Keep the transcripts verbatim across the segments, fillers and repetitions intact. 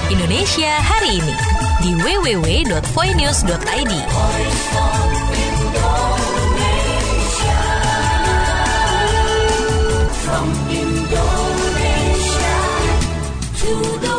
Indonesia hari ini di w w w dot voinews dot i d. From Indonesia to the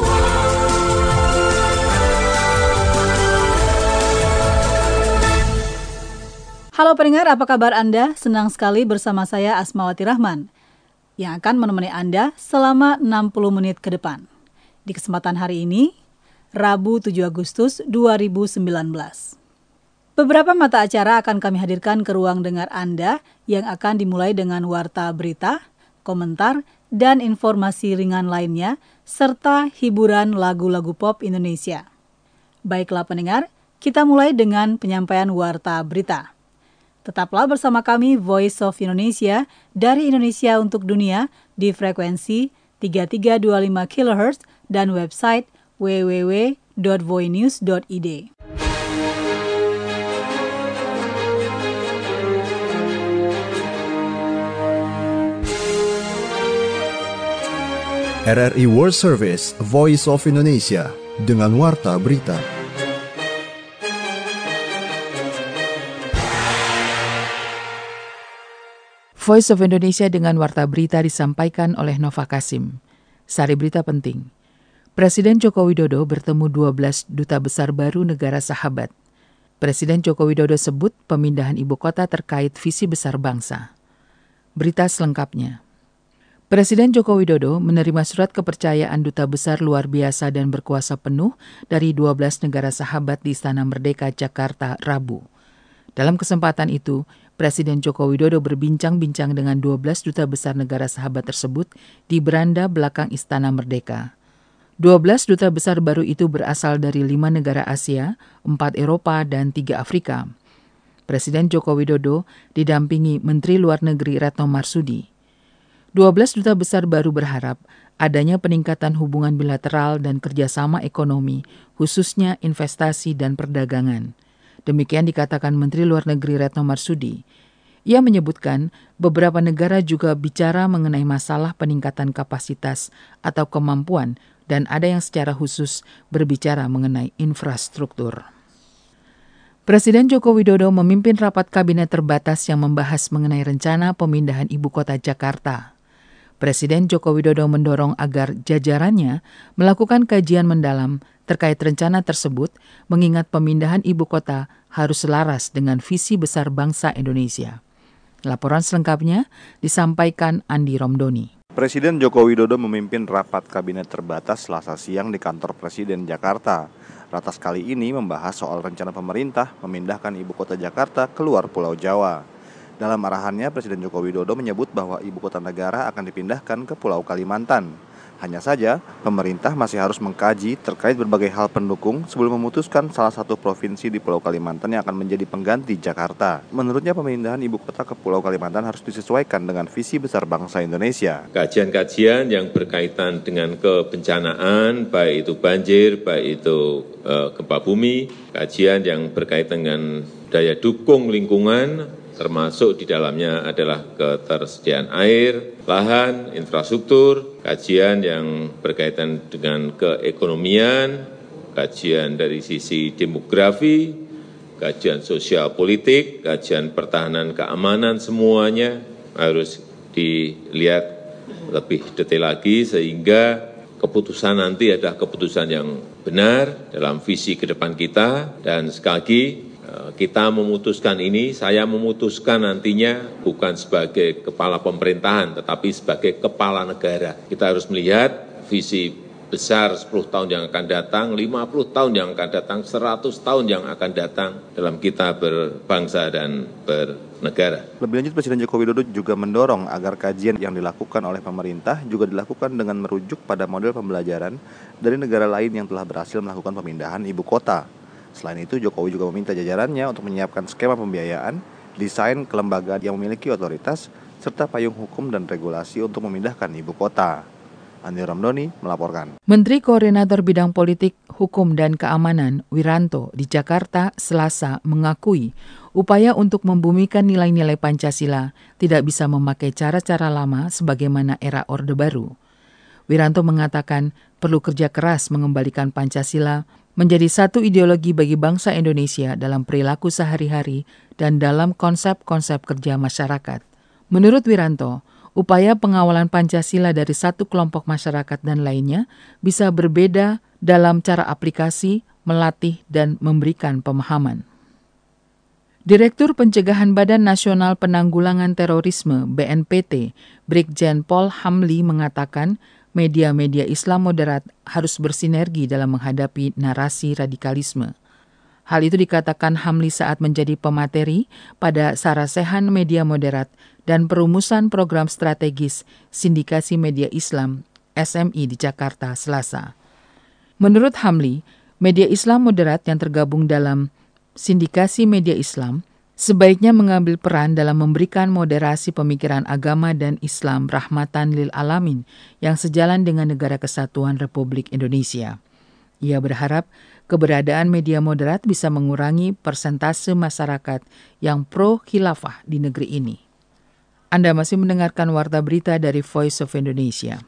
Halo pendengar, apa kabar Anda? Senang sekali bersama saya Asmawati Rahman yang akan menemani Anda selama enam puluh menit ke depan. Di kesempatan hari ini, Rabu tujuh Agustus dua ribu sembilan belas. Beberapa mata acara akan kami hadirkan ke ruang dengar Anda yang akan dimulai dengan warta berita, komentar, dan informasi ringan lainnya, serta hiburan lagu-lagu pop Indonesia. Baiklah pendengar, kita mulai dengan penyampaian warta berita. Tetaplah bersama kami Voice of Indonesia dari Indonesia untuk dunia di frekuensi tiga tiga dua lima kilohertz dan website w w w dot voinews dot i d. R R I World Service, Voice of Indonesia, dengan warta berita. Voice of Indonesia dengan warta berita disampaikan oleh Nova Kasim. Sari berita penting. Presiden Joko Widodo bertemu dua belas duta besar baru negara sahabat. Presiden Joko Widodo sebut pemindahan ibu kota terkait visi besar bangsa. Berita selengkapnya. Presiden Joko Widodo menerima surat kepercayaan duta besar luar biasa dan berkuasa penuh dari dua belas negara sahabat di Istana Merdeka, Jakarta, Rabu. Dalam kesempatan itu, Presiden Joko Widodo berbincang-bincang dengan dua belas duta besar negara sahabat tersebut di beranda belakang Istana Merdeka. dua belas duta besar baru itu berasal dari lima negara Asia, empat Eropa, dan tiga Afrika. Presiden Joko Widodo didampingi Menteri Luar Negeri Retno Marsudi. dua belas duta besar baru berharap adanya peningkatan hubungan bilateral dan kerjasama ekonomi, khususnya investasi dan perdagangan. Demikian dikatakan Menteri Luar Negeri Retno Marsudi. Ia menyebutkan beberapa negara juga bicara mengenai masalah peningkatan kapasitas atau kemampuan dan ada yang secara khusus berbicara mengenai infrastruktur. Presiden Joko Widodo memimpin rapat kabinet terbatas yang membahas mengenai rencana pemindahan ibu kota Jakarta. Presiden Joko Widodo mendorong agar jajarannya melakukan kajian mendalam terkait rencana tersebut, mengingat pemindahan ibu kota harus selaras dengan visi besar bangsa Indonesia. Laporan selengkapnya disampaikan Andi Romdoni. Presiden Joko Widodo memimpin rapat kabinet terbatas Selasa siang di kantor Presiden Jakarta. Ratas kali ini membahas soal rencana pemerintah memindahkan ibu kota Jakarta keluar Pulau Jawa. Dalam arahannya, Presiden Joko Widodo menyebut bahwa ibu kota negara akan dipindahkan ke Pulau Kalimantan. Hanya saja, pemerintah masih harus mengkaji terkait berbagai hal pendukung sebelum memutuskan salah satu provinsi di Pulau Kalimantan yang akan menjadi pengganti Jakarta. Menurutnya, pemindahan ibu kota ke Pulau Kalimantan harus disesuaikan dengan visi besar bangsa Indonesia. Kajian-kajian yang berkaitan dengan kebencanaan, baik itu banjir, baik itu uh, gempa bumi, kajian yang berkaitan dengan daya dukung lingkungan, termasuk di dalamnya adalah ketersediaan air, lahan, infrastruktur, kajian yang berkaitan dengan keekonomian, kajian dari sisi demografi, kajian sosial politik, kajian pertahanan keamanan, semuanya harus dilihat lebih detail lagi sehingga keputusan nanti adalah keputusan yang benar dalam visi ke depan kita. Dan sekali lagi, kita memutuskan ini, saya memutuskan nantinya bukan sebagai kepala pemerintahan, tetapi sebagai kepala negara. Kita harus melihat visi besar sepuluh tahun yang akan datang, lima puluh tahun yang akan datang, seratus tahun yang akan datang dalam kita berbangsa dan bernegara. Lebih lanjut, Presiden Joko Widodo juga mendorong agar kajian yang dilakukan oleh pemerintah juga dilakukan dengan merujuk pada model pembelajaran dari negara lain yang telah berhasil melakukan pemindahan ibu kota. Selain itu, Jokowi juga meminta jajarannya untuk menyiapkan skema pembiayaan, desain kelembagaan yang memiliki otoritas, serta payung hukum dan regulasi untuk memindahkan ibu kota. Andi Ramdhani melaporkan. Menteri Koordinator Bidang Politik, Hukum, dan Keamanan Wiranto di Jakarta Selasa mengakui upaya untuk membumikan nilai-nilai Pancasila tidak bisa memakai cara-cara lama sebagaimana era Orde Baru. Wiranto mengatakan perlu kerja keras mengembalikan Pancasila menjadi satu ideologi bagi bangsa Indonesia dalam perilaku sehari-hari dan dalam konsep-konsep kerja masyarakat. Menurut Wiranto, upaya pengawalan Pancasila dari satu kelompok masyarakat dan lainnya bisa berbeda dalam cara aplikasi, melatih, dan memberikan pemahaman. Direktur Pencegahan Badan Nasional Penanggulangan Terorisme B N P T, Brigjen Paul Hamli mengatakan media-media Islam moderat harus bersinergi dalam menghadapi narasi radikalisme. Hal itu dikatakan Hamli saat menjadi pemateri pada Sarasehan Media Moderat dan Perumusan Program Strategis Sindikasi Media Islam S M I di Jakarta, Selasa. Menurut Hamli, media Islam moderat yang tergabung dalam Sindikasi Media Islam sebaiknya mengambil peran dalam memberikan moderasi pemikiran agama dan Islam rahmatan lil alamin yang sejalan dengan Negara Kesatuan Republik Indonesia. Ia berharap keberadaan media moderat bisa mengurangi persentase masyarakat yang pro-khilafah di negeri ini. Anda masih mendengarkan Warta Berita dari Voice of Indonesia.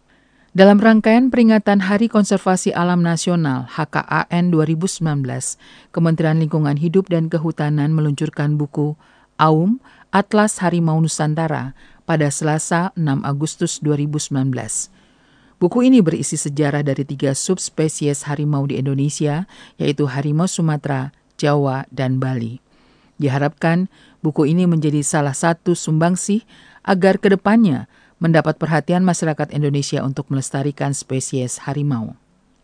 Dalam rangkaian peringatan Hari Konservasi Alam Nasional H K A N dua ribu sembilan belas, Kementerian Lingkungan Hidup dan Kehutanan meluncurkan buku Aum, Atlas Harimau Nusantara pada Selasa enam Agustus dua ribu sembilan belas. Buku ini berisi sejarah dari tiga subspesies harimau di Indonesia, yaitu harimau Sumatera, Jawa, dan Bali. Diharapkan buku ini menjadi salah satu sumbangsih agar ke depannya mendapat perhatian masyarakat Indonesia untuk melestarikan spesies harimau.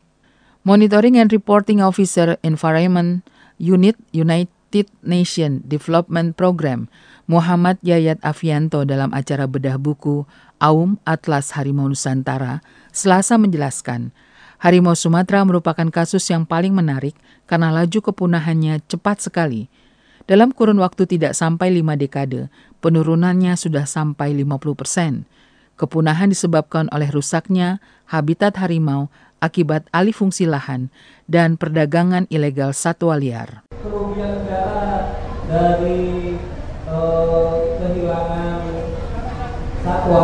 Monitoring and Reporting Officer Environment Unit United Nations Development Program Muhammad Yayat Afianto dalam acara bedah buku Aum Atlas Harimau Nusantara Selasa menjelaskan, harimau Sumatera merupakan kasus yang paling menarik karena laju kepunahannya cepat sekali. Dalam kurun waktu tidak sampai lima dekade, penurunannya sudah sampai lima puluh persen. Kepunahan disebabkan oleh rusaknya habitat harimau akibat alih fungsi lahan dan perdagangan ilegal satwa liar. Kerugian negara dari eh, kehilangan satwa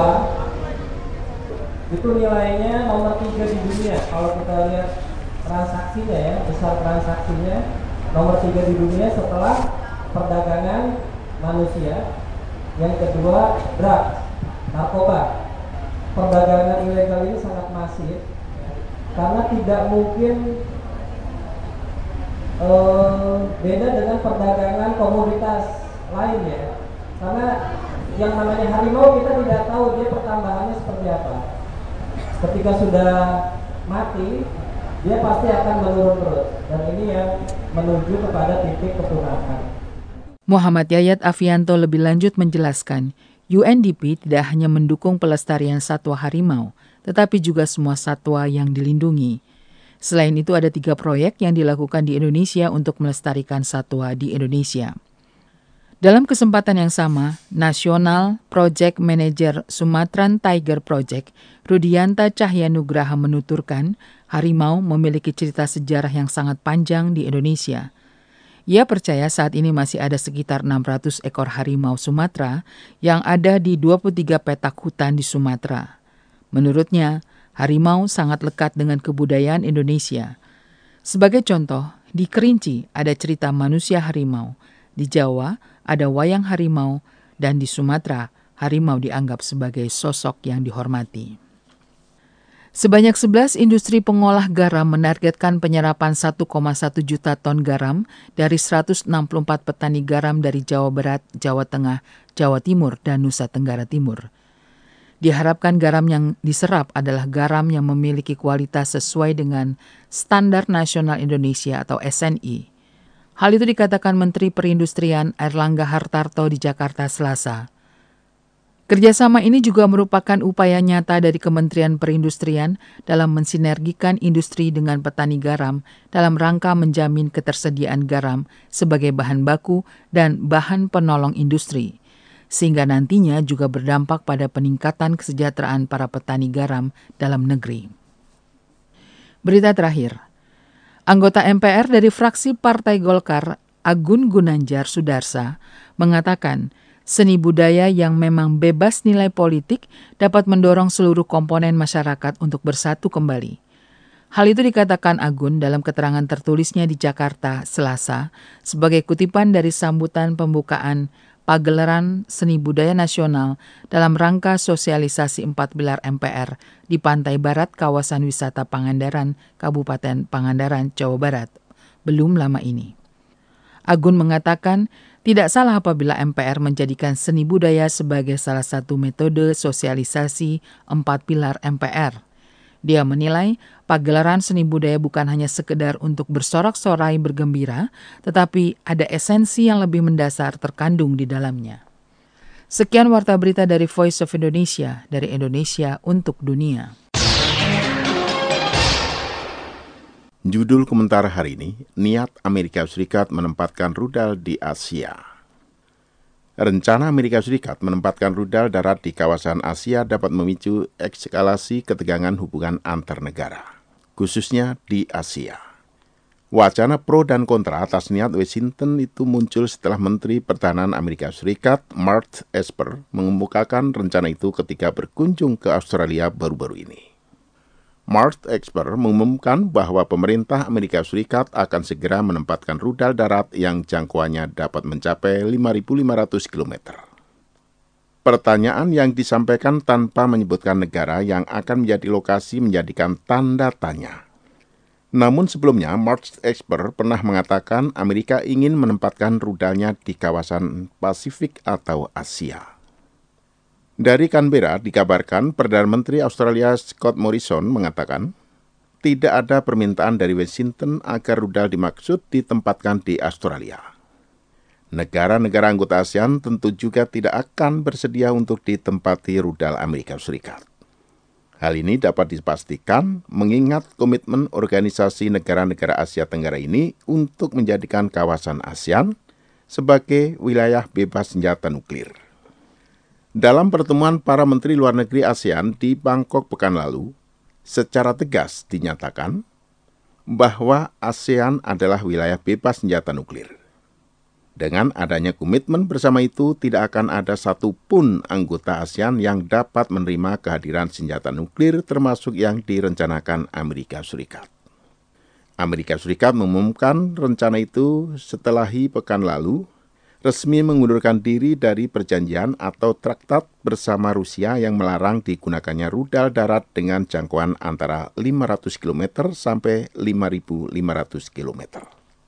itu nilainya nomor tiga di dunia. Kalau kita lihat transaksinya ya, besar transaksinya nomor tiga di dunia setelah perdagangan manusia. Yang kedua drugs, narkoba. Perdagangan ilegal ini sangat masif karena tidak mungkin eh, beda dengan perdagangan komoditas lain ya. Karena yang namanya harimau kita tidak tahu dia pertambahannya seperti apa. Ketika sudah mati, dia pasti akan menurun terus. Dan ini yang menuju kepada titik kepunahan. Muhammad Yayat Afianto lebih lanjut menjelaskan, U N D P tidak hanya mendukung pelestarian satwa harimau, tetapi juga semua satwa yang dilindungi. Selain itu ada tiga proyek yang dilakukan di Indonesia untuk melestarikan satwa di Indonesia. Dalam kesempatan yang sama, National Project Manager Sumatran Tiger Project, Rudianta Cahyanugraha menuturkan, harimau memiliki cerita sejarah yang sangat panjang di Indonesia. Ia percaya saat ini masih ada sekitar enam ratus ekor harimau Sumatera yang ada di dua puluh tiga petak hutan di Sumatera. Menurutnya, harimau sangat lekat dengan kebudayaan Indonesia. Sebagai contoh, di Kerinci ada cerita manusia harimau, di Jawa ada wayang harimau, dan di Sumatera harimau dianggap sebagai sosok yang dihormati. Sebanyak sebelas industri pengolah garam menargetkan penyerapan satu koma satu juta ton garam dari seratus enam puluh empat petani garam dari Jawa Barat, Jawa Tengah, Jawa Timur, dan Nusa Tenggara Timur. Diharapkan garam yang diserap adalah garam yang memiliki kualitas sesuai dengan Standar Nasional Indonesia atau S N I. Hal itu dikatakan Menteri Perindustrian Airlangga Hartarto di Jakarta Selasa. Kerjasama ini juga merupakan upaya nyata dari Kementerian Perindustrian dalam mensinergikan industri dengan petani garam dalam rangka menjamin ketersediaan garam sebagai bahan baku dan bahan penolong industri, sehingga nantinya juga berdampak pada peningkatan kesejahteraan para petani garam dalam negeri. Berita terakhir, anggota M P R dari fraksi Partai Golkar, Agun Gunanjar Sudarsa, mengatakan Seni budaya yang memang bebas nilai politik dapat mendorong seluruh komponen masyarakat untuk bersatu kembali. Hal itu dikatakan Agun dalam keterangan tertulisnya di Jakarta, Selasa, sebagai kutipan dari sambutan pembukaan Pagelaran Seni Budaya Nasional dalam rangka sosialisasi empat pilar M P R di Pantai Barat Kawasan Wisata Pangandaran, Kabupaten Pangandaran, Jawa Barat, belum lama ini. Agun mengatakan tidak salah apabila M P R menjadikan seni budaya sebagai salah satu metode sosialisasi empat pilar M P R. Dia menilai pagelaran seni budaya bukan hanya sekedar untuk bersorak-sorai bergembira, tetapi ada esensi yang lebih mendasar terkandung di dalamnya. Sekian warta berita dari Voice of Indonesia, dari Indonesia untuk dunia. Judul komentar hari ini, niat Amerika Serikat menempatkan rudal di Asia. Rencana Amerika Serikat menempatkan rudal darat di kawasan Asia dapat memicu eskalasi ketegangan hubungan antar negara, khususnya di Asia. Wacana pro dan kontra atas niat Washington itu muncul setelah Menteri Pertahanan Amerika Serikat, Mark Esper, mengemukakan rencana itu ketika berkunjung ke Australia baru-baru ini. Mark Esper mengumumkan bahwa pemerintah Amerika Serikat akan segera menempatkan rudal darat yang jangkauannya dapat mencapai lima ribu lima ratus kilometer. Pertanyaan yang disampaikan tanpa menyebutkan negara yang akan menjadi lokasi menjadikan tanda tanya. Namun sebelumnya, Mark Esper pernah mengatakan Amerika ingin menempatkan rudalnya di kawasan Pasifik atau Asia. Dari Canberra dikabarkan Perdana Menteri Australia Scott Morrison mengatakan tidak ada permintaan dari Washington agar rudal dimaksud ditempatkan di Australia. Negara-negara anggota ASEAN tentu juga tidak akan bersedia untuk ditempati rudal Amerika Serikat. Hal ini dapat dipastikan mengingat komitmen organisasi negara-negara Asia Tenggara ini untuk menjadikan kawasan ASEAN sebagai wilayah bebas senjata nuklir. Dalam pertemuan para Menteri Luar Negeri ASEAN di Bangkok pekan lalu, secara tegas dinyatakan bahwa ASEAN adalah wilayah bebas senjata nuklir. Dengan adanya komitmen bersama itu, tidak akan ada satupun anggota ASEAN yang dapat menerima kehadiran senjata nuklir termasuk yang direncanakan Amerika Serikat. Amerika Serikat mengumumkan rencana itu setelahi pekan lalu, resmi mengundurkan diri dari perjanjian atau traktat bersama Rusia yang melarang digunakannya rudal darat dengan jangkauan antara lima ratus kilometer sampai lima ribu lima ratus kilometer.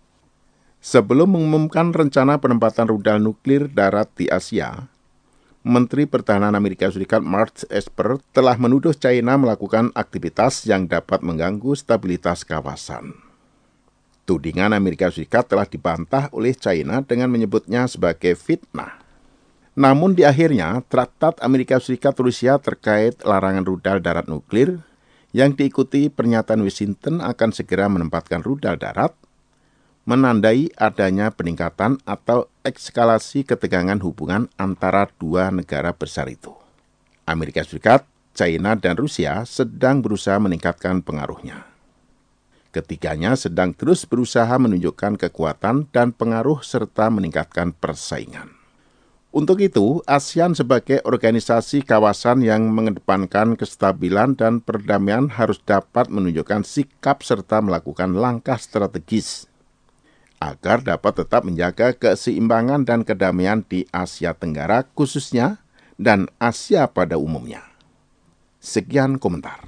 Sebelum mengumumkan rencana penempatan rudal nuklir darat di Asia, Menteri Pertahanan Amerika Serikat Mark Esper telah menuduh China melakukan aktivitas yang dapat mengganggu stabilitas kawasan. Tudingan Amerika Serikat telah dibantah oleh China dengan menyebutnya sebagai fitnah. Namun di akhirnya, Traktat Amerika Serikat-Rusia terkait larangan rudal darat nuklir yang diikuti pernyataan Washington akan segera menempatkan rudal darat, menandai adanya peningkatan atau eskalasi ketegangan hubungan antara dua negara besar itu. Amerika Serikat, China, dan Rusia sedang berusaha meningkatkan pengaruhnya. Ketiganya sedang terus berusaha menunjukkan kekuatan dan pengaruh serta meningkatkan persaingan. Untuk itu, ASEAN sebagai organisasi kawasan yang mengedepankan kestabilan dan perdamaian harus dapat menunjukkan sikap serta melakukan langkah strategis agar dapat tetap menjaga keseimbangan dan kedamaian di Asia Tenggara khususnya dan Asia pada umumnya. Sekian komentar.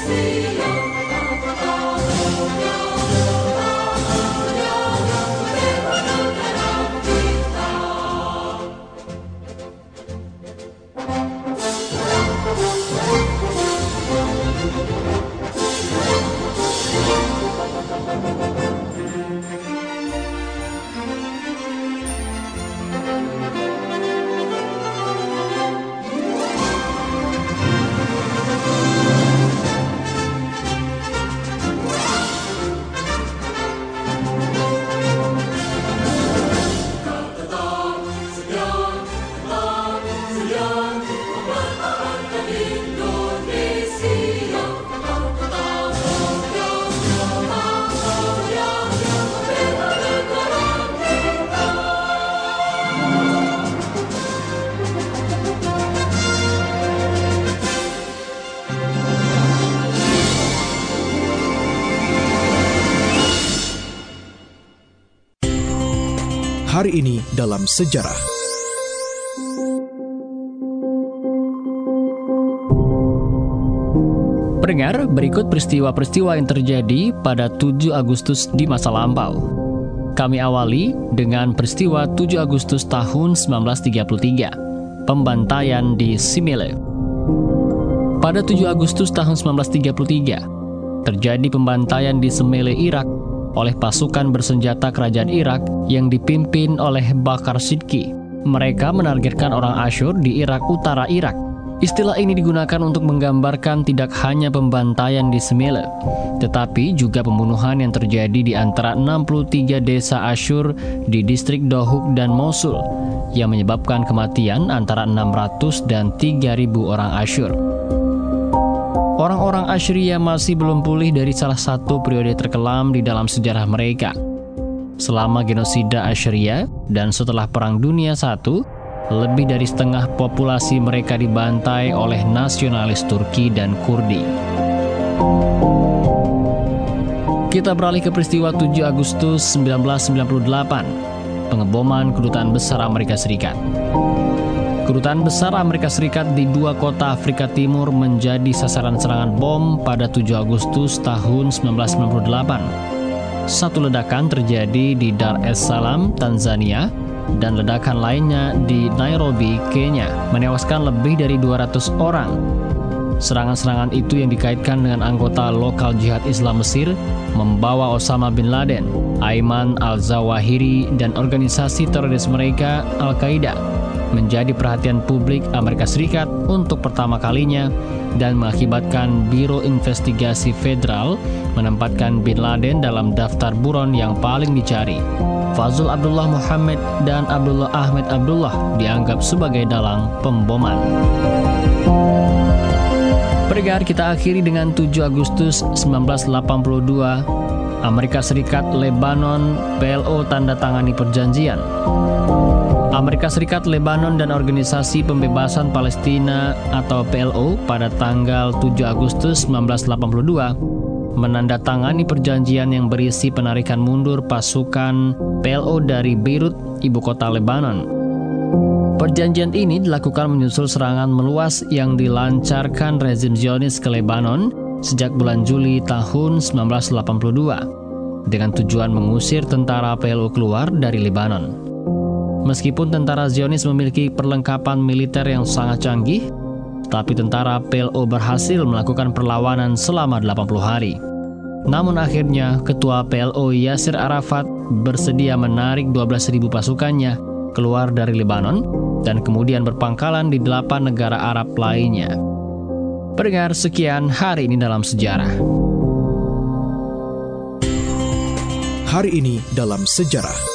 Hari ini dalam sejarah. Pendengar, berikut peristiwa-peristiwa yang terjadi pada tujuh Agustus di masa lampau. Kami awali dengan peristiwa tujuh Agustus tahun sembilan belas tiga puluh tiga, pembantaian di Simele. Pada tujuh Agustus tahun sembilan belas tiga puluh tiga, terjadi pembantaian di Simele, Irak, oleh pasukan bersenjata kerajaan Irak yang dipimpin oleh Bakar Siddiqui. Mereka menargetkan orang Asyur di Irak Utara Irak. Istilah ini digunakan untuk menggambarkan tidak hanya pembantaian di Simele, tetapi juga pembunuhan yang terjadi di antara enam puluh tiga desa Asyur di distrik Dohuk dan Mosul, yang menyebabkan kematian antara enam ratus dan tiga ribu orang Asyur. Orang-orang Assyria masih belum pulih dari salah satu periode terkelam di dalam sejarah mereka. Selama genosida Assyria dan setelah Perang Dunia Satu, lebih dari setengah populasi mereka dibantai oleh nasionalis Turki dan Kurdi. Kita beralih ke peristiwa tujuh Agustus sembilan belas sembilan puluh delapan, pengeboman Kedutaan Besar Amerika Serikat. Kedutaan Besar Amerika Serikat di dua kota Afrika Timur menjadi sasaran serangan bom pada tujuh Agustus tahun sembilan belas sembilan puluh delapan. Satu ledakan terjadi di Dar es Salaam, Tanzania, dan ledakan lainnya di Nairobi, Kenya, menewaskan lebih dari dua ratus orang. Serangan-serangan itu yang dikaitkan dengan anggota lokal jihad Islam Mesir membawa Osama bin Laden, Ayman al-Zawahiri, dan organisasi teroris mereka Al-Qaeda menjadi perhatian publik Amerika Serikat untuk pertama kalinya dan mengakibatkan Biro Investigasi Federal menempatkan bin Laden dalam daftar buron yang paling dicari. Fazul Abdullah Muhammad dan Abdullah Ahmed Abdullah dianggap sebagai dalang pemboman. Pendengar, kita akhiri dengan tujuh Agustus sembilan belas delapan puluh dua, Amerika Serikat Lebanon P L O tanda tangani perjanjian. Amerika Serikat, Lebanon, dan Organisasi Pembebasan Palestina atau P L O pada tanggal tujuh Agustus sembilan belas delapan puluh dua menandatangani perjanjian yang berisi penarikan mundur pasukan P L O dari Beirut, ibu kota Lebanon. Perjanjian ini dilakukan menyusul serangan meluas yang dilancarkan rezim Zionis ke Lebanon sejak bulan Juli tahun sembilan belas delapan puluh dua dengan tujuan mengusir tentara P L O keluar dari Lebanon. Meskipun tentara Zionis memiliki perlengkapan militer yang sangat canggih, tapi tentara P L O berhasil melakukan perlawanan selama delapan puluh hari. Namun akhirnya, Ketua P L O Yasser Arafat bersedia menarik dua belas ribu pasukannya keluar dari Lebanon dan kemudian berpangkalan di delapan negara Arab lainnya. Pendengar, sekian hari ini dalam sejarah. Hari ini dalam sejarah.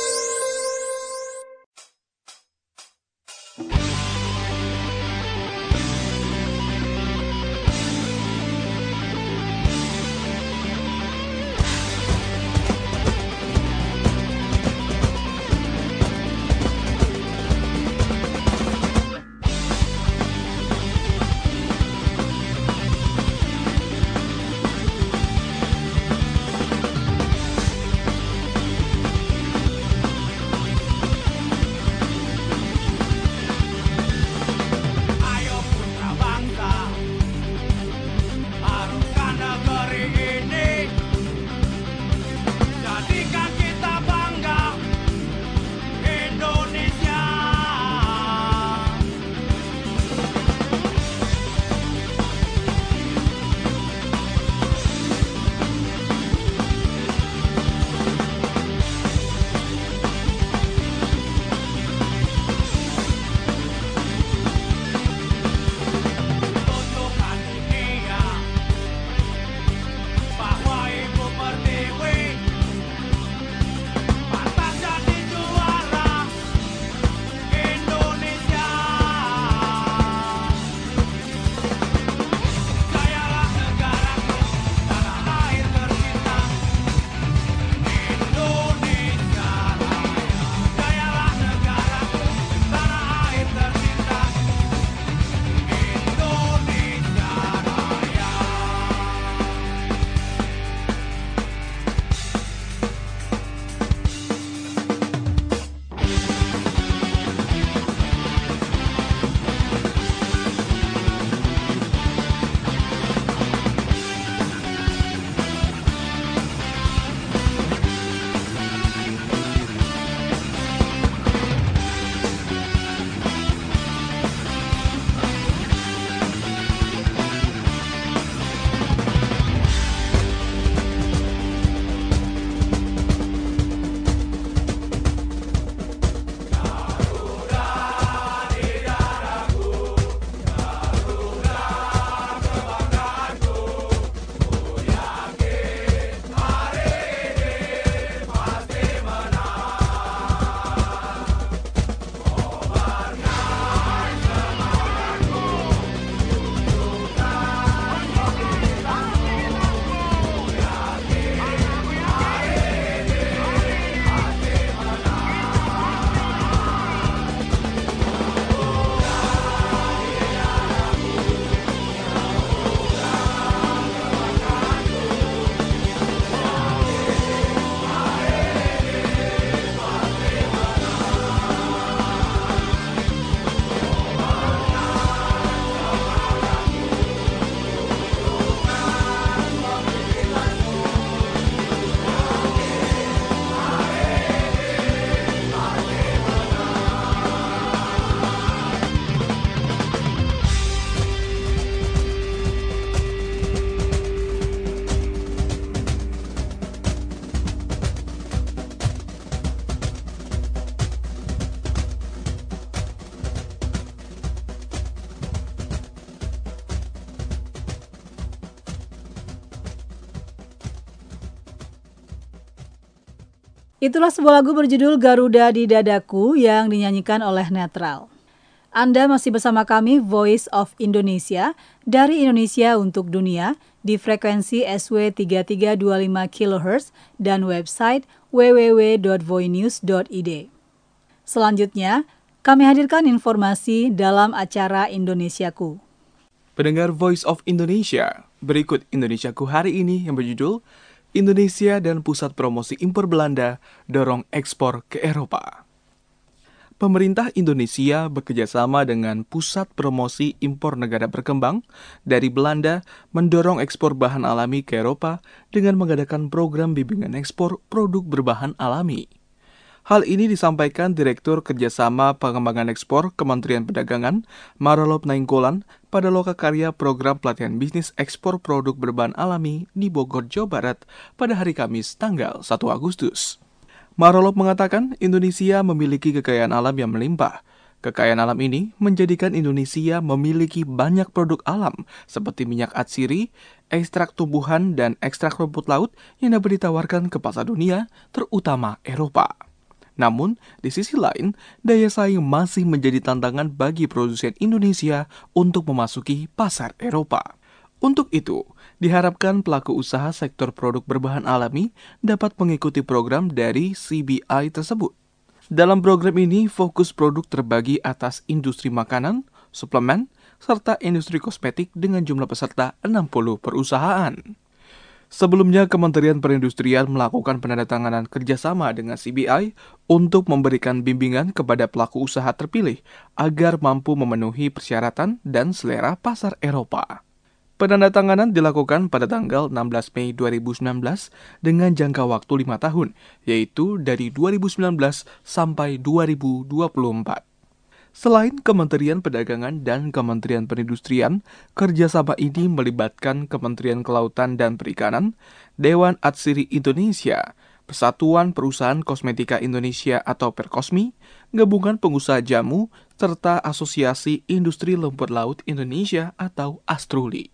Itulah sebuah lagu berjudul Garuda di Dadaku yang dinyanyikan oleh Netral. Anda masih bersama kami Voice of Indonesia dari Indonesia untuk Dunia di frekuensi S W tiga tiga dua lima kilohertz dan website w w w dot voinews dot i d. Selanjutnya, kami hadirkan informasi dalam acara Indonesiaku. Pendengar Voice of Indonesia, berikut Indonesiaku hari ini yang berjudul Indonesia dan Pusat Promosi Impor Belanda dorong ekspor ke Eropa. Pemerintah Indonesia bekerjasama dengan Pusat Promosi Impor Negara Berkembang dari Belanda mendorong ekspor bahan alami ke Eropa dengan mengadakan program bimbingan ekspor produk berbahan alami. Hal ini disampaikan Direktur Kerjasama Pengembangan Ekspor Kementerian Perdagangan, Marolop Nainggolan, pada lokakarya program pelatihan bisnis ekspor produk berbahan alami di Bogor, Jawa Barat pada hari Kamis tanggal satu Agustus. Marolop mengatakan Indonesia memiliki kekayaan alam yang melimpah. Kekayaan alam ini menjadikan Indonesia memiliki banyak produk alam seperti minyak atsiri, ekstrak tumbuhan, dan ekstrak rumput laut yang dapat ditawarkan ke pasar dunia, terutama Eropa. Namun, di sisi lain, daya saing masih menjadi tantangan bagi produsen Indonesia untuk memasuki pasar Eropa. Untuk itu, diharapkan pelaku usaha sektor produk berbahan alami dapat mengikuti program dari C B I tersebut. Dalam program ini, fokus produk terbagi atas industri makanan, suplemen, serta industri kosmetik dengan jumlah peserta enam puluh perusahaan. Sebelumnya, Kementerian Perindustrian melakukan penandatanganan kerjasama dengan C B I untuk memberikan bimbingan kepada pelaku usaha terpilih agar mampu memenuhi persyaratan dan selera pasar Eropa. Penandatanganan dilakukan pada tanggal enam belas Mei dua ribu sembilan belas dengan jangka waktu lima tahun, yaitu dari dua ribu sembilan belas sampai dua ribu dua puluh empat. Selain Kementerian Perdagangan dan Kementerian Perindustrian, kerjasama ini melibatkan Kementerian Kelautan dan Perikanan, Dewan Atsiri Indonesia, Persatuan Perusahaan Kosmetika Indonesia atau Perkosmi, Gabungan Pengusaha Jamu, serta Asosiasi Industri Lumpur Laut Indonesia atau Astruli.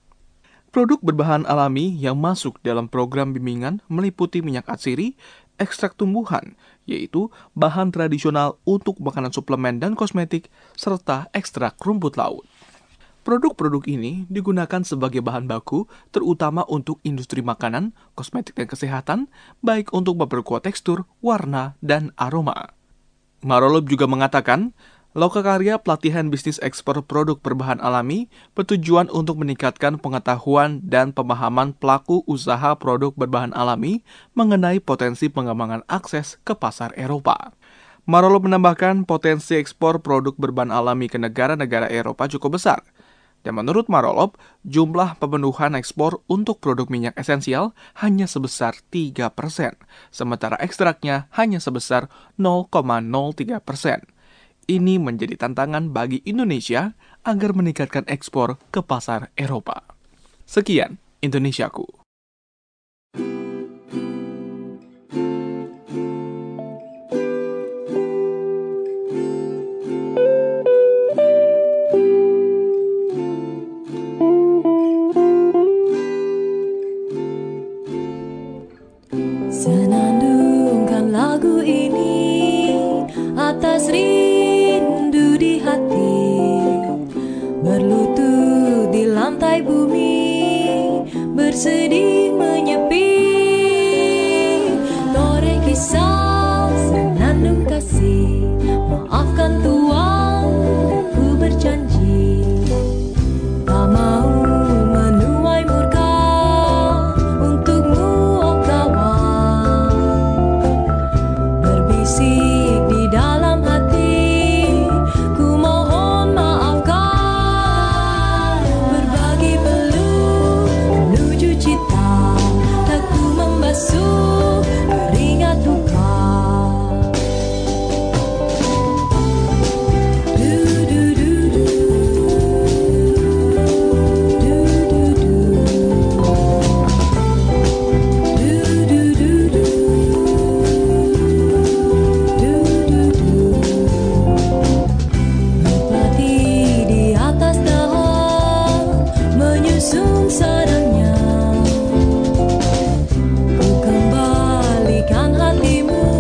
Produk berbahan alami yang masuk dalam program bimbingan meliputi minyak atsiri, ekstrak tumbuhan, yaitu bahan tradisional untuk makanan suplemen dan kosmetik, serta ekstrak rumput laut. Produk-produk ini digunakan sebagai bahan baku, terutama untuk industri makanan, kosmetik dan kesehatan, baik untuk memperkuat tekstur, warna, dan aroma. Marolop juga mengatakan, lokakarya pelatihan bisnis ekspor produk berbahan alami bertujuan untuk meningkatkan pengetahuan dan pemahaman pelaku usaha produk berbahan alami mengenai potensi pengembangan akses ke pasar Eropa. Marolop menambahkan potensi ekspor produk berbahan alami ke negara-negara Eropa cukup besar. Dan menurut Marolop, jumlah pemenuhan ekspor untuk produk minyak esensial hanya sebesar tiga persen, sementara ekstraknya hanya sebesar nol koma nol tiga persen. Ini menjadi tantangan bagi Indonesia agar meningkatkan ekspor ke pasar Eropa. Sekian Indonesiaku. Senandungkan lagu ini atas rindu di hati, berlutut di lantai bumi, bersedih menyepi. Toreh kisah senandung kasih, maafkan Tuhan, ku berjanji tak mau menuai murka untukmu, oh kawan. Berbisik di dalam hati, ku mohon maafkan. Berbagi peluk menuju cita, tak ku membasuh keringat duka. Du du du du, du du du, du du du du, du du du. Merpati di atas dahan menyusun sarangnya. Ku kembalikan hatimu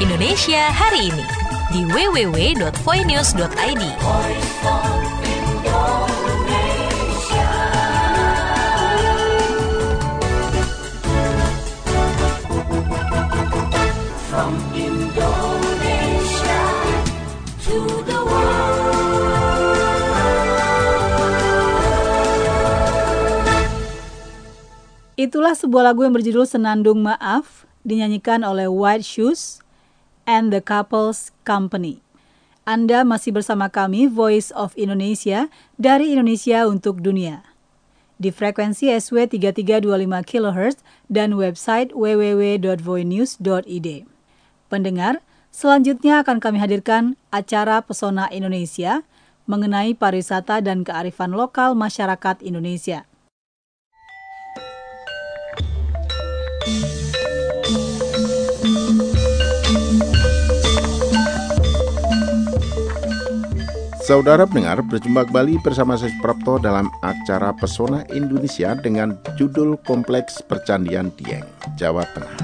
Indonesia hari ini di w w w dot voinews dot i d. From Indonesia to the world. Itulah sebuah lagu yang berjudul Senandung Maaf, dinyanyikan oleh White Shoes and the Couples Company. Anda masih bersama kami, Voice of Indonesia, dari Indonesia untuk dunia. Di frekuensi S W tiga tiga dua lima kilohertz dan website w w w dot voinews dot i d. Pendengar, selanjutnya akan kami hadirkan acara Pesona Indonesia mengenai pariwisata dan kearifan lokal masyarakat Indonesia. Saudara pendengar, berjumpa kembali bersama saya Prapto dalam acara Pesona Indonesia dengan judul Kompleks Percandian Dieng, Jawa Tengah.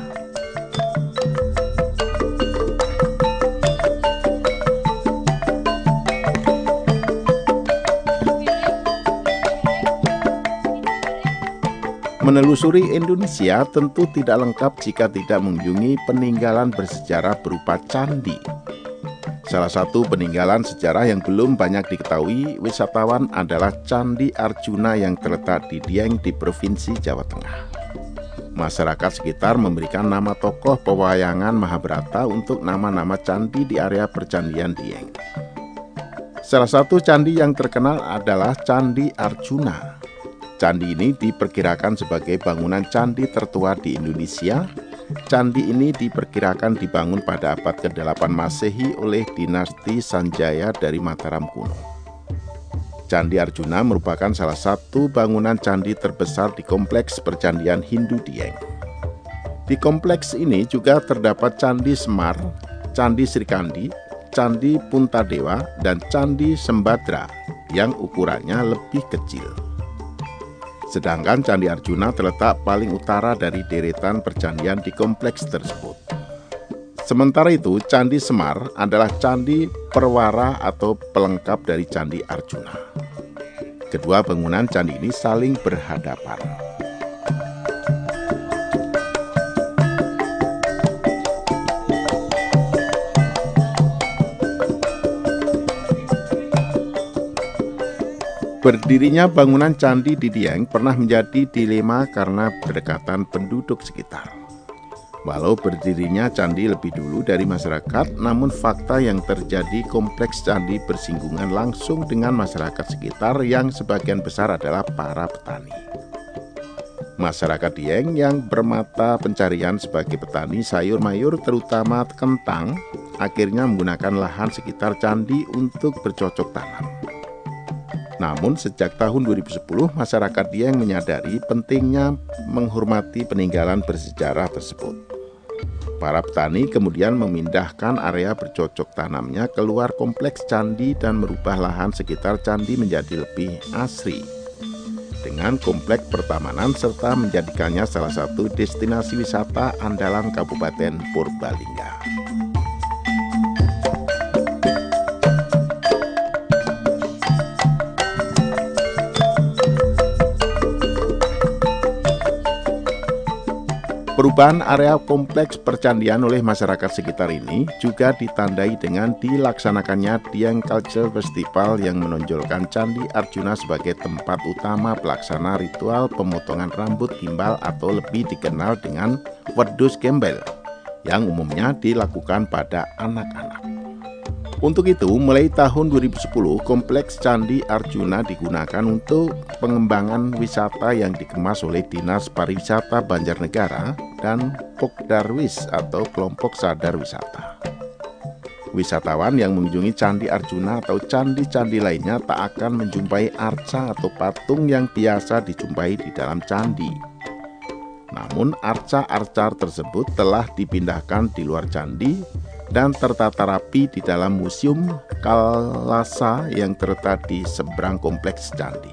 Menelusuri Indonesia tentu tidak lengkap jika tidak mengunjungi peninggalan bersejarah berupa candi. Salah satu peninggalan sejarah yang belum banyak diketahui wisatawan adalah Candi Arjuna yang terletak di Dieng di Provinsi Jawa Tengah. Masyarakat sekitar memberikan nama tokoh pewayangan Mahabharata untuk nama-nama candi di area percandian Dieng. Salah satu candi yang terkenal adalah Candi Arjuna. Candi ini diperkirakan sebagai bangunan candi tertua di Indonesia. Candi ini diperkirakan dibangun pada abad kedelapan Masehi oleh dinasti Sanjaya dari Mataram kuno. Candi Arjuna merupakan salah satu bangunan candi terbesar di kompleks percandian Hindu Dieng. Di kompleks ini juga terdapat Candi Semar, Candi Srikandi, Candi Puntadewa, dan Candi Sembadra yang ukurannya lebih kecil. Sedangkan Candi Arjuna terletak paling utara dari deretan percandian di kompleks tersebut. Sementara itu, Candi Semar adalah candi perwara atau pelengkap dari Candi Arjuna. Kedua bangunan candi ini saling berhadapan. Berdirinya bangunan candi di Dieng pernah menjadi dilema karena berdekatan penduduk sekitar. Walau berdirinya candi lebih dulu dari masyarakat, namun fakta yang terjadi kompleks candi bersinggungan langsung dengan masyarakat sekitar yang sebagian besar adalah para petani. Masyarakat Dieng yang bermata pencarian sebagai petani sayur mayur terutama kentang, akhirnya menggunakan lahan sekitar candi untuk bercocok tanam. Namun sejak tahun dua ribu sepuluh, masyarakat Dieng menyadari pentingnya menghormati peninggalan bersejarah tersebut. Para petani kemudian memindahkan area bercocok tanamnya keluar kompleks candi dan merubah lahan sekitar candi menjadi lebih asri, dengan kompleks pertamanan serta menjadikannya salah satu destinasi wisata andalan Kabupaten Purbalingga. Perubahan area kompleks percandian oleh masyarakat sekitar ini juga ditandai dengan dilaksanakannya Dieng Culture Festival yang menonjolkan Candi Arjuna sebagai tempat utama pelaksana ritual pemotongan rambut gimbal atau lebih dikenal dengan wedhus gembel yang umumnya dilakukan pada anak-anak. Untuk itu, mulai tahun dua ribu sepuluh, kompleks Candi Arjuna digunakan untuk pengembangan wisata yang dikemas oleh Dinas Pariwisata Banjarnegara dan Pokdarwis atau Kelompok Sadar Wisata. Wisatawan yang mengunjungi Candi Arjuna atau candi-candi lainnya tak akan menjumpai arca atau patung yang biasa dijumpai di dalam candi. Namun arca-arca tersebut telah dipindahkan di luar candi dan tertata rapi di dalam Museum Kalasa yang terletak di seberang kompleks candi.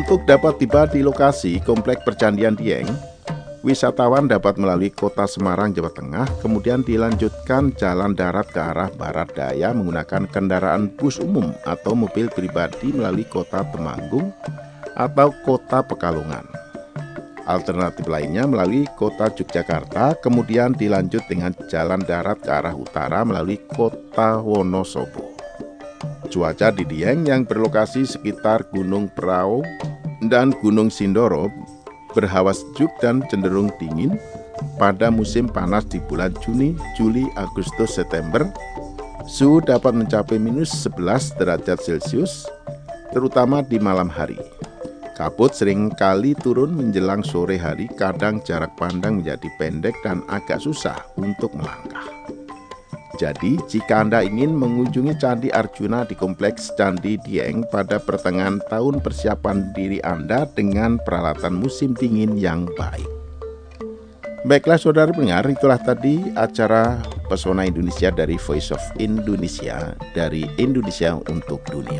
Untuk dapat tiba di lokasi Komplek Percandian Dieng, wisatawan dapat melalui kota Semarang, Jawa Tengah, kemudian dilanjutkan jalan darat ke arah barat daya menggunakan kendaraan bus umum atau mobil pribadi melalui kota Temanggung atau kota Pekalongan. Alternatif lainnya melalui kota Yogyakarta, kemudian dilanjut dengan jalan darat ke arah utara melalui kota Wonosobo. Cuaca di Dieng yang berlokasi sekitar Gunung Prau dan Gunung Sindoro berhawa sejuk dan cenderung dingin pada musim panas di bulan Juni, Juli, Agustus, September. Suhu dapat mencapai minus sebelas derajat Celcius, terutama di malam hari. Kabut sering kali turun menjelang sore hari, kadang jarak pandang menjadi pendek dan agak susah untuk melangkah. Jadi, jika Anda ingin mengunjungi Candi Arjuna di Kompleks Candi Dieng pada pertengahan tahun, persiapan diri Anda dengan peralatan musim dingin yang baik. Baiklah saudara pendengar, itulah tadi acara Pesona Indonesia dari Voice of Indonesia, dari Indonesia untuk Dunia.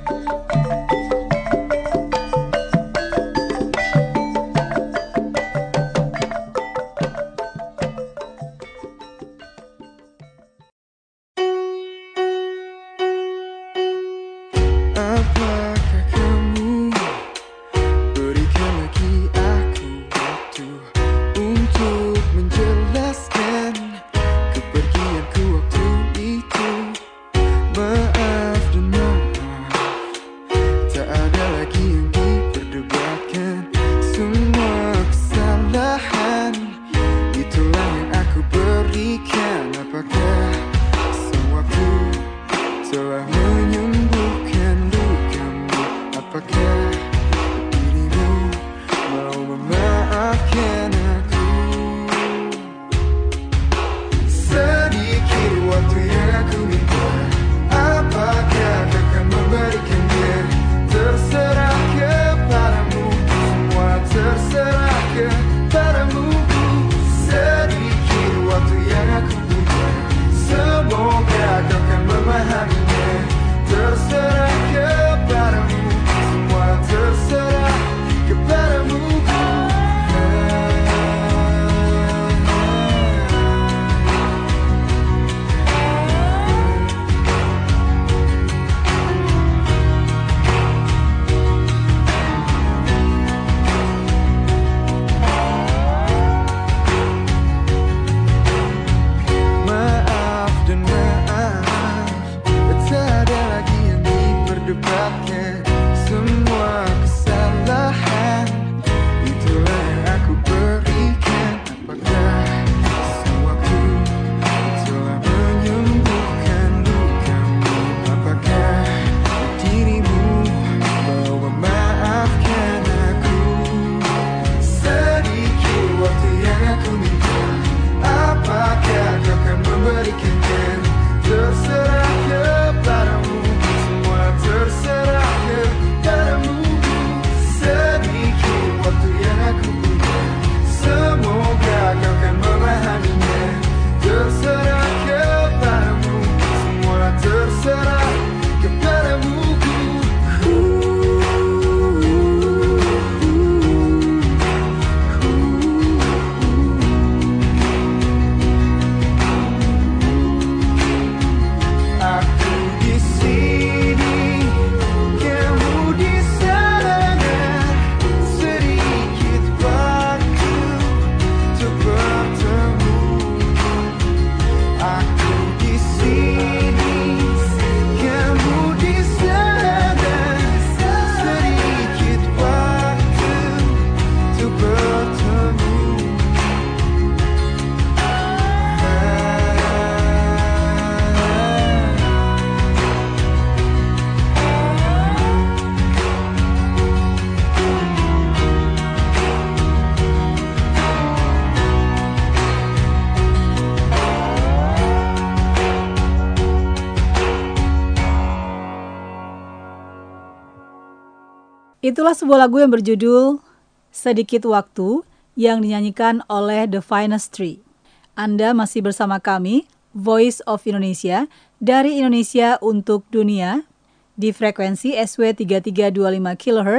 Itulah sebuah lagu yang berjudul Sedikit Waktu yang dinyanyikan oleh The Finest Tree. Anda masih bersama kami, Voice of Indonesia, dari Indonesia untuk Dunia, di frekuensi S W tiga tiga dua lima kilohertz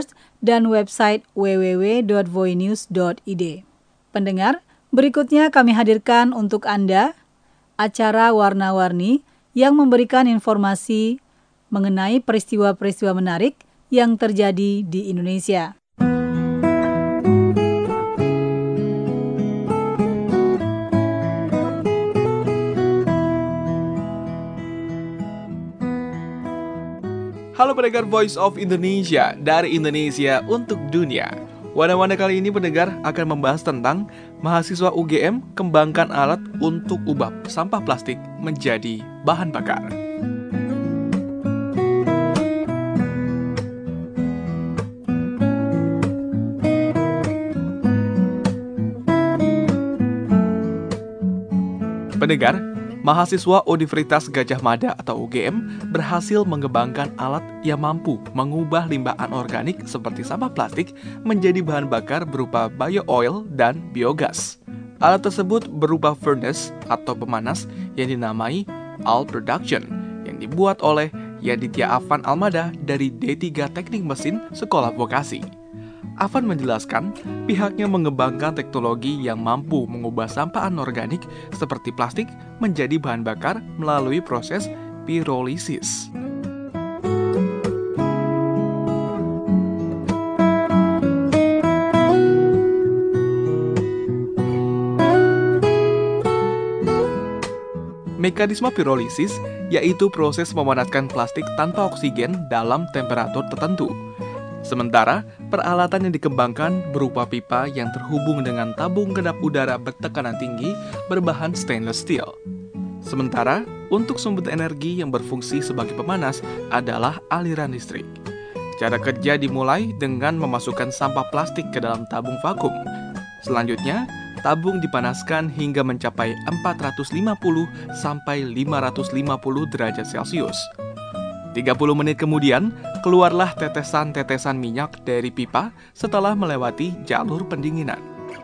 dan website w w w dot voinews dot i d. Pendengar, berikutnya kami hadirkan untuk Anda acara Warna-Warni yang memberikan informasi mengenai peristiwa-peristiwa menarik yang terjadi di Indonesia. Halo pendengar Voice of Indonesia, dari Indonesia untuk dunia. Warna-Warni kali ini pendengar akan membahas tentang mahasiswa U G M kembangkan alat untuk ubah sampah plastik menjadi bahan bakar. Pendengar, mahasiswa Universitas Gadjah Mada atau U G M berhasil mengembangkan alat yang mampu mengubah limbah anorganik seperti sampah plastik menjadi bahan bakar berupa bio-oil dan biogas. Alat tersebut berupa furnace atau pemanas yang dinamai Al Production yang dibuat oleh Yaditya Afan Almada dari D tiga Teknik Mesin Sekolah Vokasi. Afan menjelaskan, pihaknya mengembangkan teknologi yang mampu mengubah sampah anorganik seperti plastik menjadi bahan bakar melalui proses pirolisis. Mekanisme pirolisis yaitu proses memanaskan plastik tanpa oksigen dalam temperatur tertentu. Sementara, peralatan yang dikembangkan berupa pipa yang terhubung dengan tabung kedap udara bertekanan tinggi berbahan stainless steel. Sementara, untuk sumber energi yang berfungsi sebagai pemanas adalah aliran listrik. Cara kerja dimulai dengan memasukkan sampah plastik ke dalam tabung vakum. Selanjutnya, tabung dipanaskan hingga mencapai empat ratus lima puluh sampai lima ratus lima puluh derajat Celcius. tiga puluh menit kemudian, keluarlah tetesan-tetesan minyak dari pipa setelah melewati jalur pendinginan.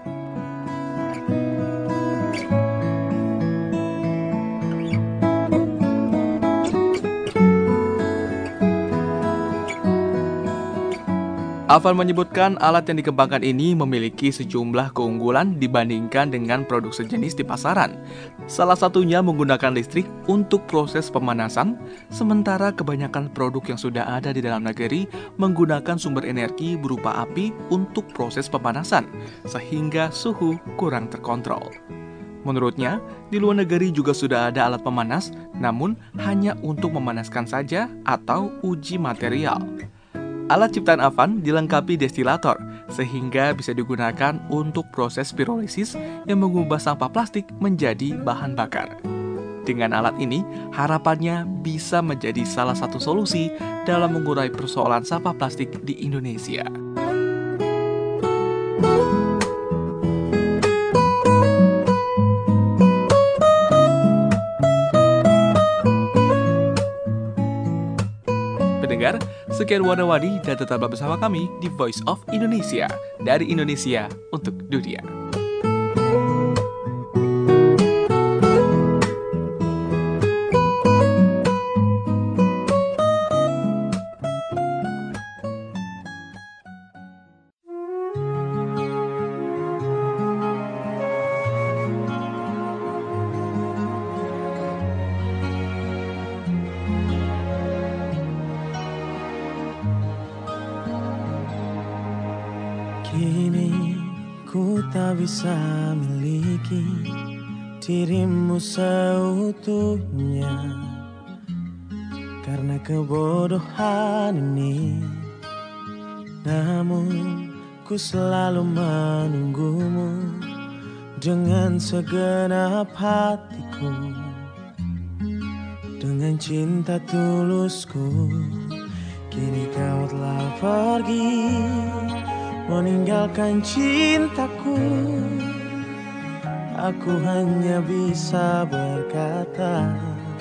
Afan menyebutkan alat yang dikembangkan ini memiliki sejumlah keunggulan dibandingkan dengan produk sejenis di pasaran. Salah satunya menggunakan listrik untuk proses pemanasan, sementara kebanyakan produk yang sudah ada di dalam negeri menggunakan sumber energi berupa api untuk proses pemanasan, sehingga suhu kurang terkontrol. Menurutnya, di luar negeri juga sudah ada alat pemanas, namun hanya untuk memanaskan saja atau uji material. Alat ciptaan Afan dilengkapi destilator, sehingga bisa digunakan untuk proses pirolisis yang mengubah sampah plastik menjadi bahan bakar. Dengan alat ini, harapannya bisa menjadi salah satu solusi dalam mengurai persoalan sampah plastik di Indonesia. Pendengar, sekian Warna-Warni dan tetaplah bersama kami di Voice of Indonesia, dari Indonesia untuk dunia. Kini ku tak bisa miliki dirimu seutuhnya, karena kebodohan ini. Namun ku selalu menunggumu dengan segenap hatiku, dengan cinta tulusku. Kini kau telah pergi meninggalkan cintaku. Aku hanya bisa berkata,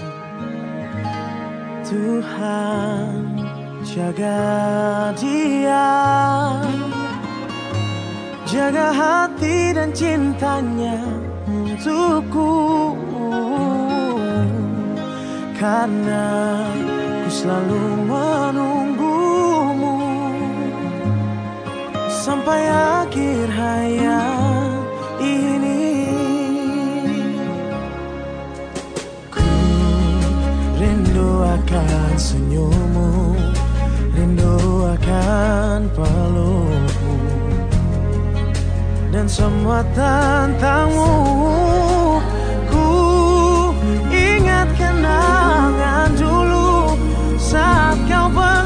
Tuhan jaga dia, jaga hati dan cintanya untukku, karena ku selalu menunggumu sampai akhir hayat ini. Ku rindu akan senyummu, rindu akan pelukmu, dan semua tentangmu. Ku ingat kenangan dulu saat kau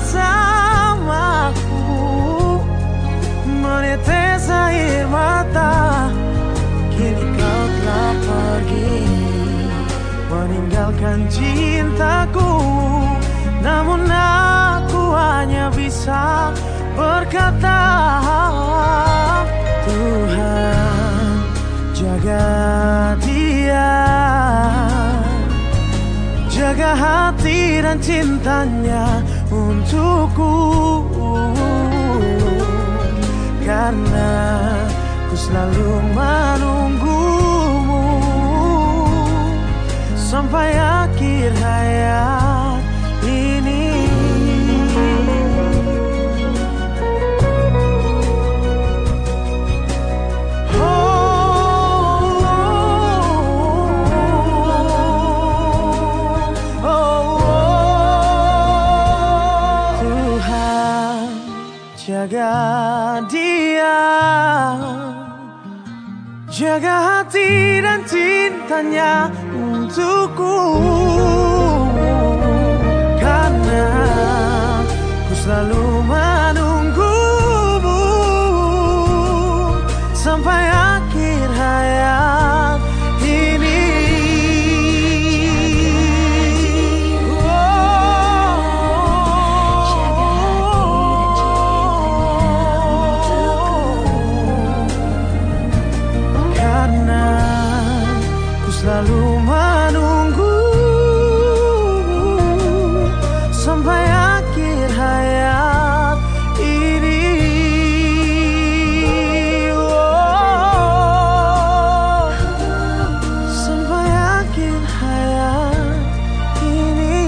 bersamaku, menetes air mata. Kini kau telah pergi, meninggalkan cintaku. Namun aku hanya bisa berkata, Tuhan jaga dia, jaga hati dan cintanya untukku, karena ku selalu menunggumu sampai akhir hayat ini. Jaga dia, jaga hati dan cintanya untukku, karena ku selalu menunggumu sampai akhir hayat ini. Selalu menunggu sampai akhir hayat ini. Oh, sampai akhir hayat ini.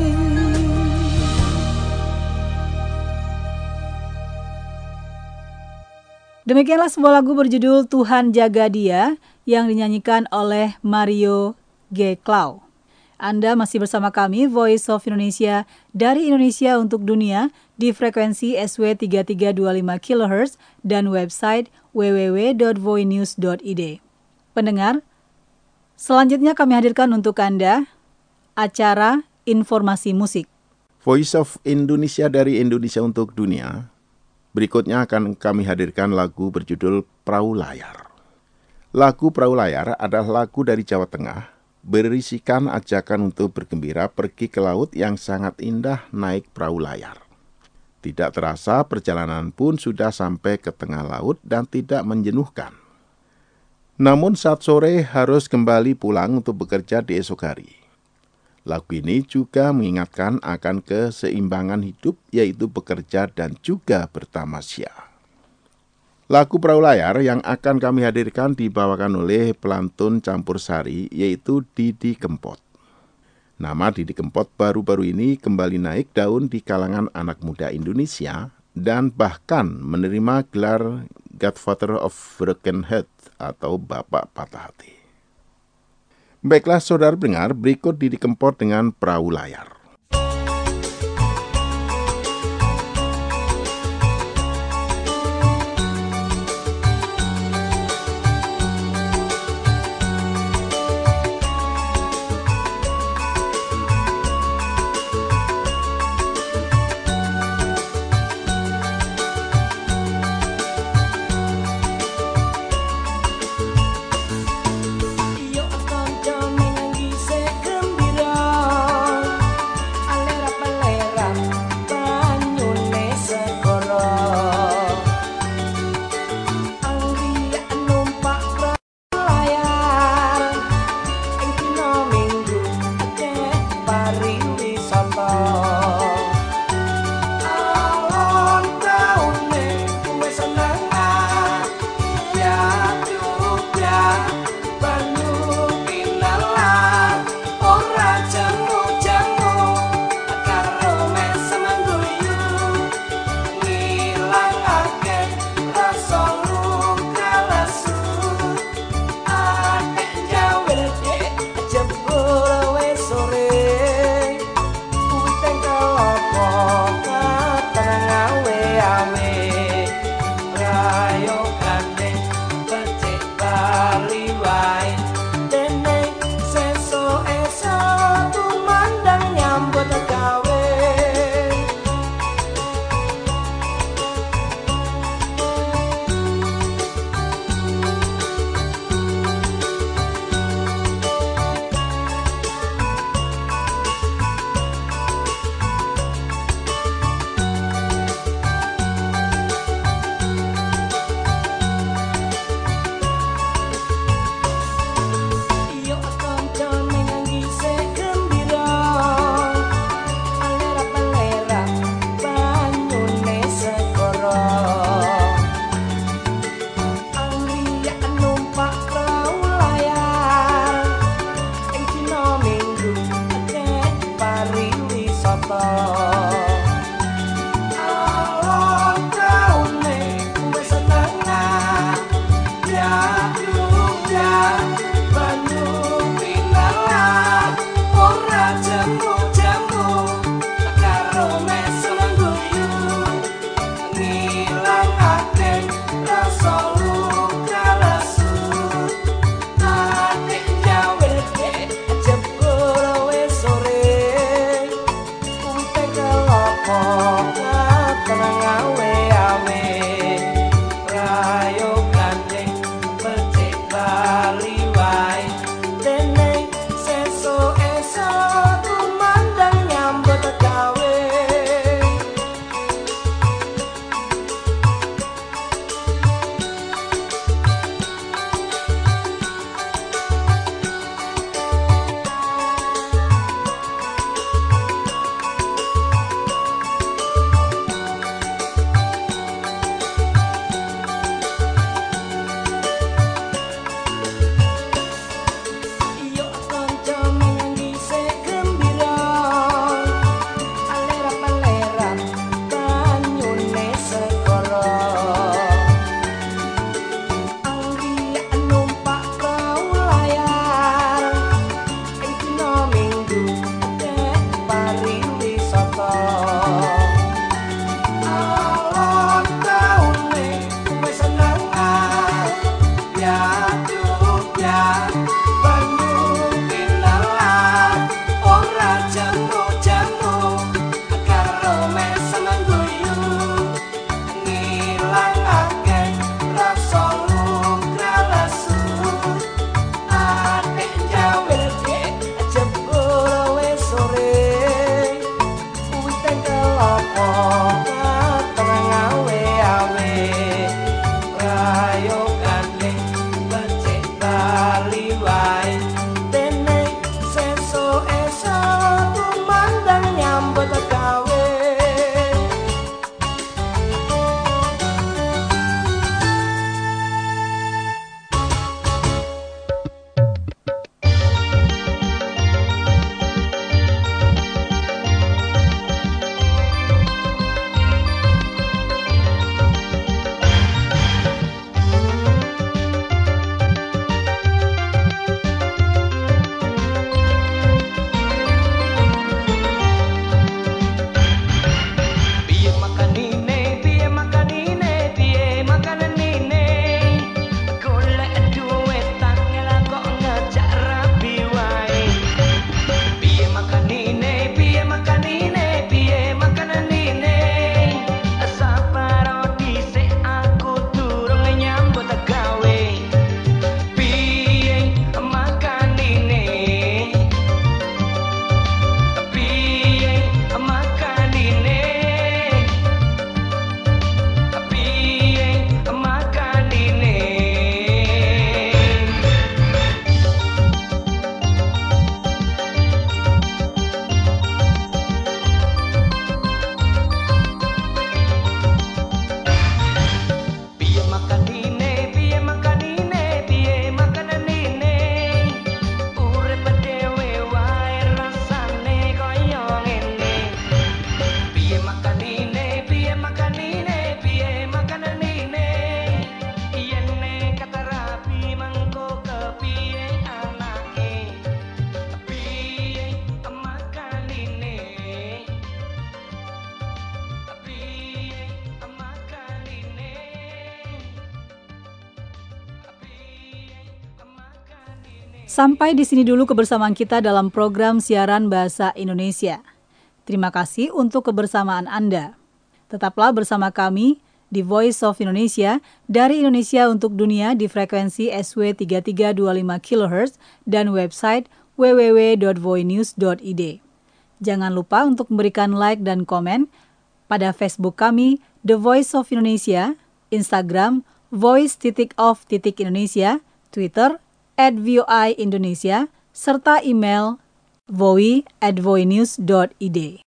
Demikianlah sebuah lagu berjudul Tuhan Jaga Dia yang dinyanyikan oleh Mario G. Clau. Anda masih bersama kami, Voice of Indonesia, dari Indonesia untuk dunia, di frekuensi S W tiga tiga dua lima kilohertz dan website w w w dot voinews dot i d. Pendengar, selanjutnya kami hadirkan untuk Anda acara informasi musik. Voice of Indonesia dari Indonesia untuk dunia. Berikutnya akan kami hadirkan lagu berjudul Perahu Layar. Lagu Perahu Layar adalah lagu dari Jawa Tengah, berisikan ajakan untuk bergembira pergi ke laut yang sangat indah naik perahu layar. Tidak terasa perjalanan pun sudah sampai ke tengah laut dan tidak menjenuhkan. Namun saat sore harus kembali pulang untuk bekerja di esok hari. Lagu ini juga mengingatkan akan keseimbangan hidup, yaitu bekerja dan juga bertamasya. Lagu Perahu Layar yang akan kami hadirkan dibawakan oleh pelantun campur sari, yaitu Didi Kempot. Nama Didi Kempot baru-baru ini kembali naik daun di kalangan anak muda Indonesia dan bahkan menerima gelar Godfather of Broken Heart atau Bapak Patah Hati. Baiklah saudara pendengar, berikut Didi Kempot dengan Perahu Layar. Indonesia penuh pinalan ora jamu-jamu karo mesa mangguyu ngilangake rasa luka lesu atik jawel dik jebul wis sore witen kelopo terang awe-awe rayo kane becik bali wae dene sesuk-esuk kumandang nyambut gawe. Piye makanine, piye makanine, piye makanine golek duit tangel kok ngejak rabi wae. Piye makanine, piye makanine, piye makanine saparo dhisik aku durung nyambut gawe. Piye makanine, piye makanine, piye makanine. Piye makanine, piye makanine, piye makanine urip dhewe wae rasane kaya ngene. Piye makanine, piye makanine, piye makanine yen kata rabi mengko kepiye anake. Piye makanine, piye makanine, Sampai di sini dulu kebersamaan kita dalam program siaran Bahasa Indonesia. Terima kasih untuk kebersamaan Anda. Tetaplah bersama kami di Voice of Indonesia dari Indonesia untuk dunia di frekuensi S W tiga tiga dua lima kilohertz dan website w w w dot voinews dot i d. Jangan lupa untuk memberikan like dan komen pada Facebook kami The Voice of Indonesia, Instagram voice.of.indonesia, Twitter at voi indonesia, serta email voi at voinews dot i d.